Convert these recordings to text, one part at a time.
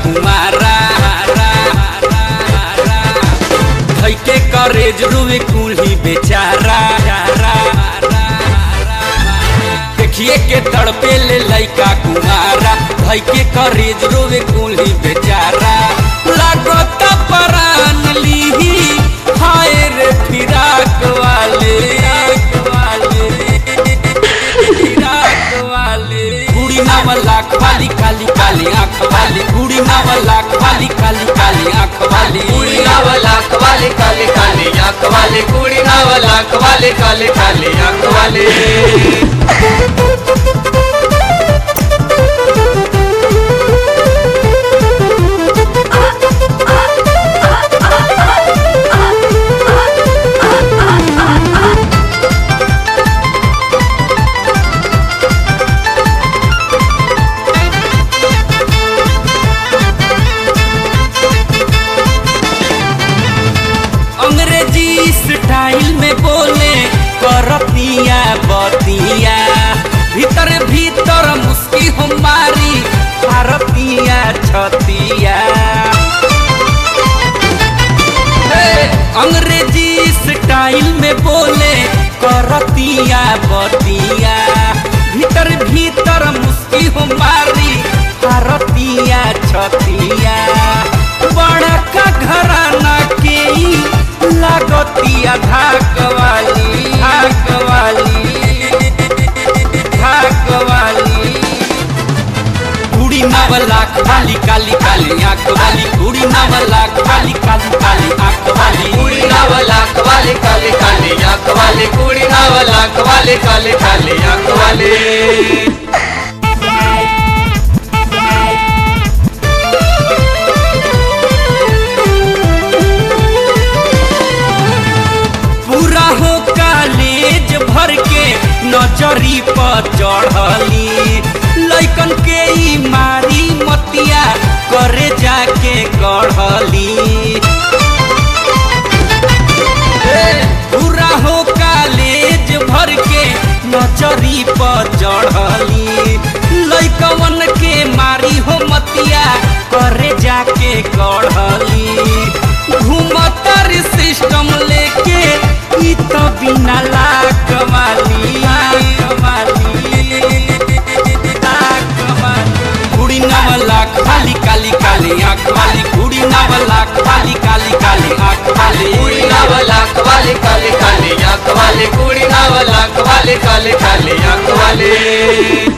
कुमारा धैके करेज रुवे कुल्ही बेचारा देखिए के तड़पे ले लइका कुमारा धैके करेज रुवे कुल्ही बेचारा लागत परान लीही हाय रे फिराक वाले बूढ़ी नावला खाली काली काली आँख वाली बूढ़ी नावला खाली काली काली आँख वाली बूढ़ी नावला वाले काले काले आँख वाले बूढ़ी नावला वाले काले काले आँख वाले। अंग्रेजी स्टाइल में बोले करतिया बतिया भीतर भीतर मुस्की हमारी भारतिया छतिया अंग्रेजी स्टाइल में बोले करतिया बतिया भीतर भीतर मुस्की हमारी भारतिया छतिया बड़ा का घराना के लागतिया धाक वाली बूढ़ी नावला खाली काली काली आँख वाली बूढ़ी नावला खाली काली काली आँख वाली बूढ़ी नावला वाले काले काले आँख वाले बूढ़ी नावला वाले काले काले आँख वाले। भर के नजरी पर चढ़ली लइकन के ई मारी मतिया करे जाके गढ़ली पूरा हो कॉलेज भर के नजरी पर चढ़ली लइकवन के मारी हो मतिया करे जाके गढ़ली घूमतर सिस्टम लेके ई तो बिना लाक वाली बूढ़ी नावला खाली काली काली आँख वाली बूढ़ी नावला खाली काली काली आँख वाली बूढ़ी नावला वाले काले काले आँख वाले बूढ़ी नावला वाले काले काले आँख वाले।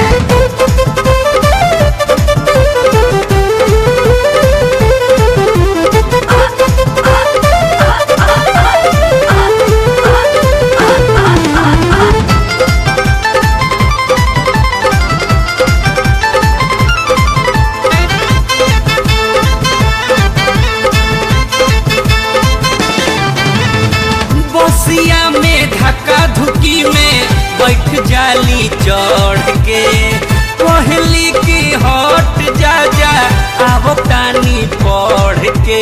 बसिया में धक्का धुकी में बैठ जाली चढ़ के पहली की हट जा जा आवो तानी पढ़ के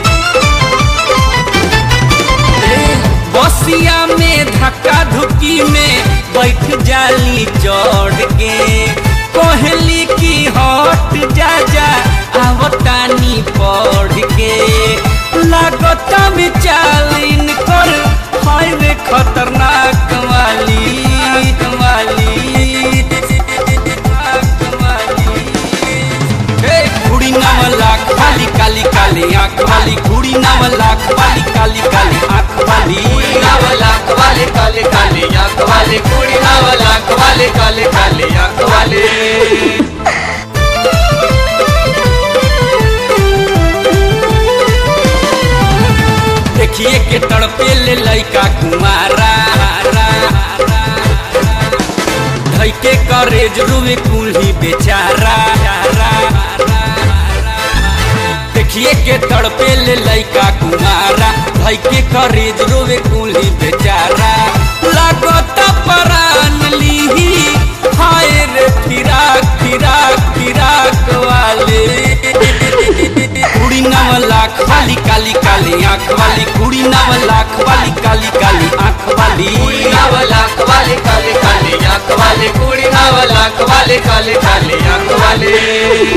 बसिया में धक्का धुकी में बैठ जाली चढ़ के पहली की हट जा जा आवो तानी पढ़ के लागत में चालीन कर हाय रे खतरनाक वाली बूढ़ी नावला खाली काली काली आँख वाली बूढ़ी नावला खाली काली काली आँख वाली बूढ़ी नावला वाले काले काले आँख वाले बूढ़ी नावला वाले काले काले आँख वाले। देखिए के तड़पे ले लइका कुमारा धैके करेज रुवे कुल्ही बेचारा देखिए के तड़पे ले लइका कुमारा धैके करेज रुवे कुल्ही बेचारा लागत परान लीही हाय रे फिराक वाले बूढ़ी नावला खाली काली काली आँख वाली बूढ़ी नावला खाली काली काली आँख वाली बूढ़ी नावला वाले काले काले आँख वाले बूढ़ी नावला वाले काले काले आँख वाले।